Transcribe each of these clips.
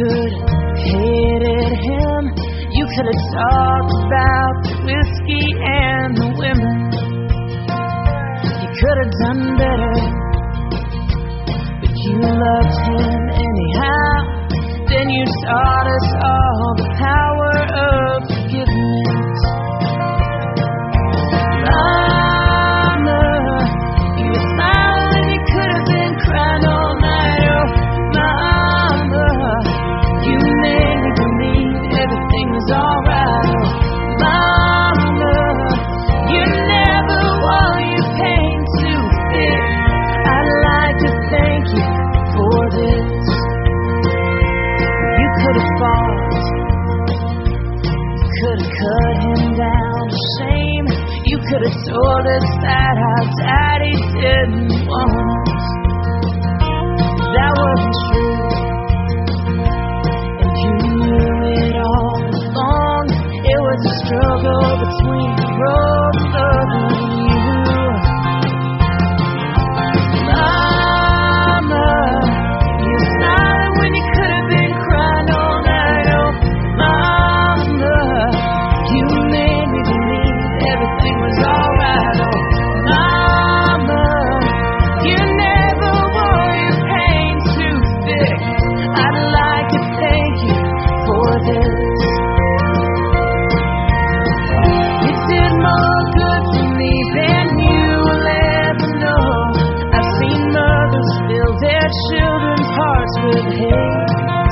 could have hated him. You could have talked about the whiskey and the women. You could have done better, but you loved him anyhow. Then you taught us all the power of forgiveness. Mama, you were smiling, you could have been crying all night. Oh, Mama, you made me believe everything was alright. Oh, Mama, you never wore your pain to fit. I'd like to thank you for this. You could have fought, you could have cut him down to shame. You could have told us that our daddy didn't want us. That wasn't true, and you knew it all along. It was a struggle between both of you. Mama, you were smiling when you could have been crying all night. Oh, Mama, you made me believe everything was alright. Oh, Mama, you never wore your pain too thick. I'd like to thank you for this. You did more good for me than you will ever know. I've seen mothers fill their children's hearts with hate.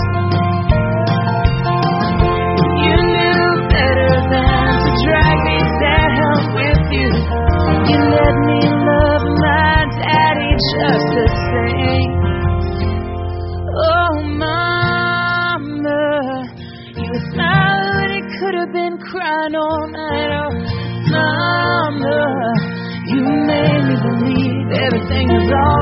You knew better than to drag me down with you. You let me love my daddy just the same. Oh, Mama, you were smiling, you could have been crying all night. Oh, Mama, you made me believe everything was all